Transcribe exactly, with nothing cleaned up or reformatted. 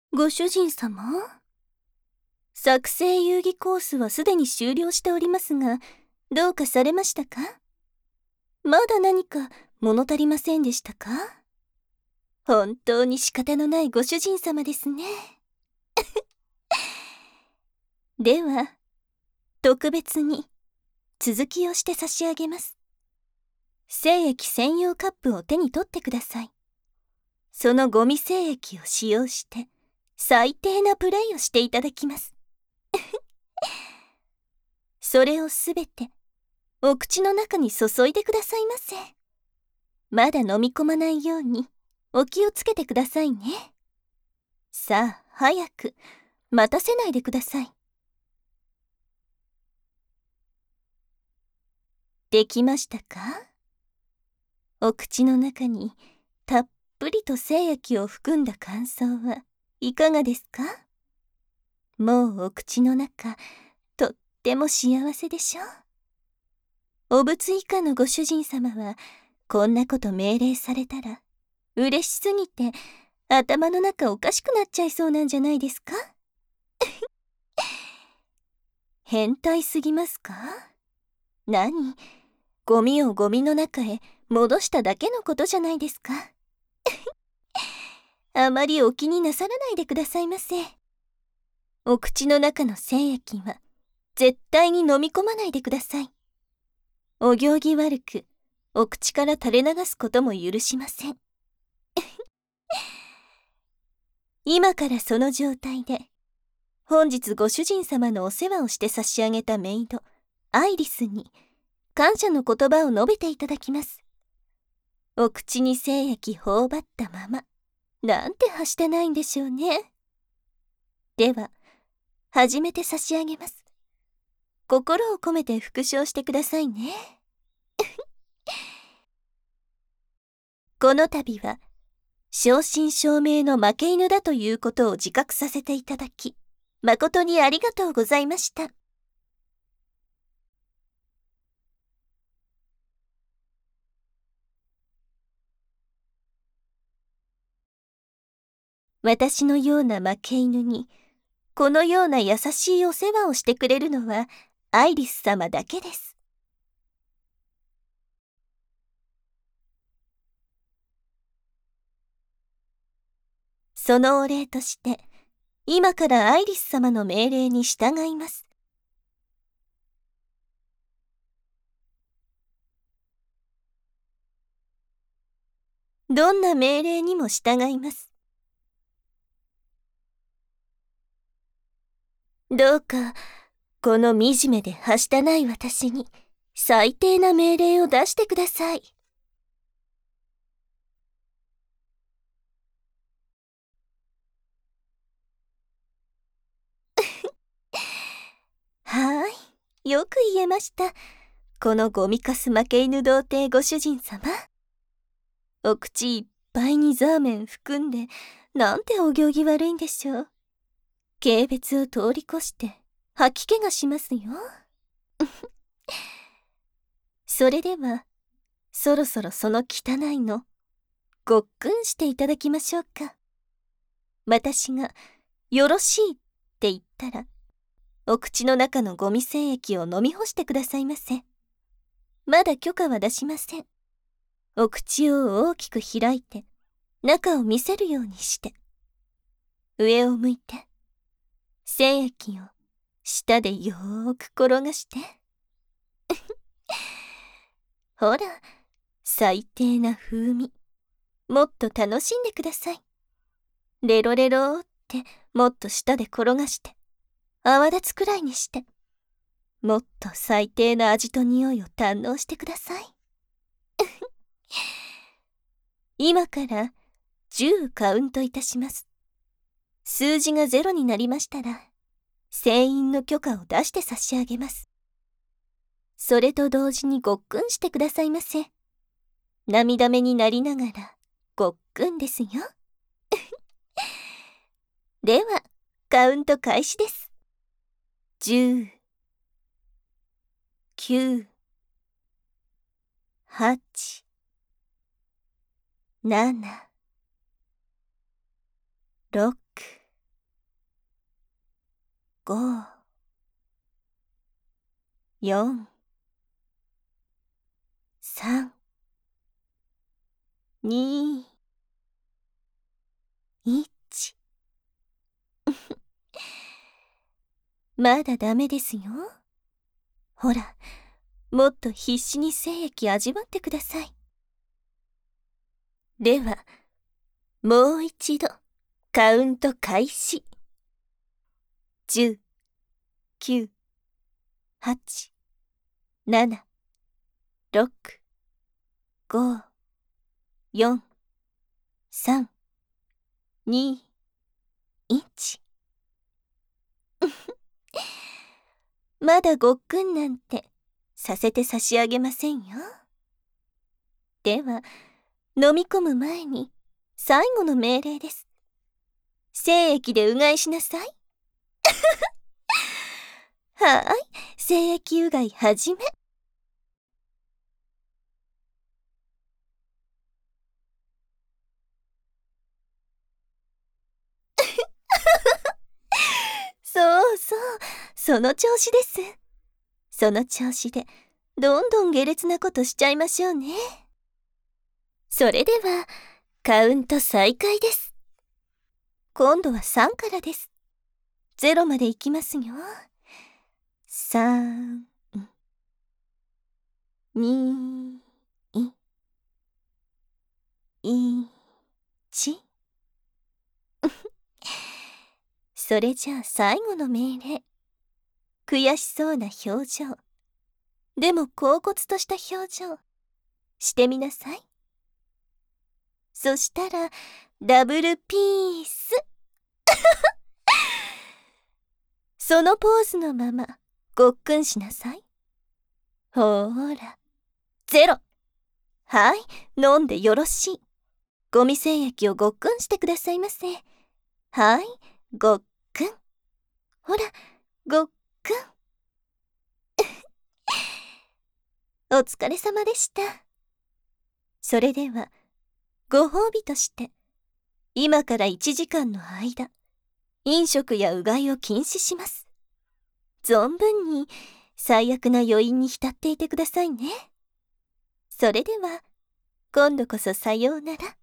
ご主人様、作成遊戯コースはすでに終了しておりますが、どうかされましたか？まだ何か物足りませんでしたか？本当に仕方のないご主人様ですね。では、特別に続きをして差し上げます。精液専用カップを手に取ってください。そのゴミ精液を使用して最低なプレイをしていただきます。それをすべてお口の中に注いでくださいませ。まだ飲み込まないようにお気をつけてくださいね。さあ、早く待たせないでください。できましたか？お口の中にたっぷりと精液を含んだ感想はいかがですか？もうお口の中とっても幸せでしょう。お仏以下のご主人様はこんなこと命令されたら嬉しすぎて頭の中おかしくなっちゃいそうなんじゃないですか？変態すぎますか？何、ゴミをゴミの中へ戻しただけのことじゃないですか。あまりお気になさらないでくださいませ。お口の中の精液は絶対に飲み込まないでください。お行儀悪くお口から垂れ流すことも許しません。今からその状態で本日ご主人様のお世話をして差し上げたメイドアイリスに感謝の言葉を述べていただきます。お口に精液頬張ったまま、なんてはしてないんでしょうね。では始めて差し上げます。心を込めて復唱してくださいね。この度は正真正銘の負け犬だということを自覚させていただき、誠にありがとうございました。私のような負け犬にこのような優しいお世話をしてくれるのはアイリス様だけです。そのお礼として今からアイリス様の命令に従います。どんな命令にも従います。どうかこの惨めではしたない私に最低な命令を出してください。はーい、よく言えました。このゴミかす負け犬童貞ご主人様。お口いっぱいにザーメン含んで、なんてお行儀悪いんでしょう。軽蔑を通り越して吐き気がしますよ。それではそろそろその汚いのごっくんしていただきましょうか。私がよろしいって言ったらお口の中のゴミ精液を飲み干してくださいませ。まだ許可は出しません。お口を大きく開いて中を見せるようにして上を向いて精液を舌でよーく転がしてほら、最低な風味もっと楽しんでください。レロレローってもっと舌で転がして泡立つくらいにしてもっと最低な味と匂いを堪能してください。今からじゅうカウントいたします。数字がゼロになりましたら船員の許可を出して差し上げます。それと同時にごっくんしてくださいませ。涙目になりながらごっくんですよ。ではカウント開始です。じゅう、きゅう、はち、なな、ろく、 ご、よん、さん、に、いち。まだダメですよ。ほら、もっと必死に精液味わってください。では、もう一度、カウント開始。じゅう、きゅう、はち、なな、ろく、ご、よん、さん、に、いち。まだごっくんなんてさせて差し上げませんよ。では、飲み込む前に最後の命令です。精液でうがいしなさい。はーい、精液うがいはじめ。そうそう、その調子です。その調子で、どんどん下劣なことしちゃいましょうね。それでは、カウント再開です。今度はさんからです。ゼロまでいきますよ。さん、に、いち。それじゃあ最後の命令。悔しそうな表情。でも恍惚とした表情。してみなさい。そしたら、ダブルピース。そのポーズのまま、ごっくんしなさい。ほーら、ゼロ。はい、飲んでよろしい。ゴミ精液をごっくんしてくださいませ。はい、ごっくん。ほら、ごっくん。お疲れ様でした。それでは、ご褒美として、今からいちじかんの間、飲食やうがいを禁止します。存分に最悪な余韻に浸っていてくださいね。それでは、今度こそさようなら。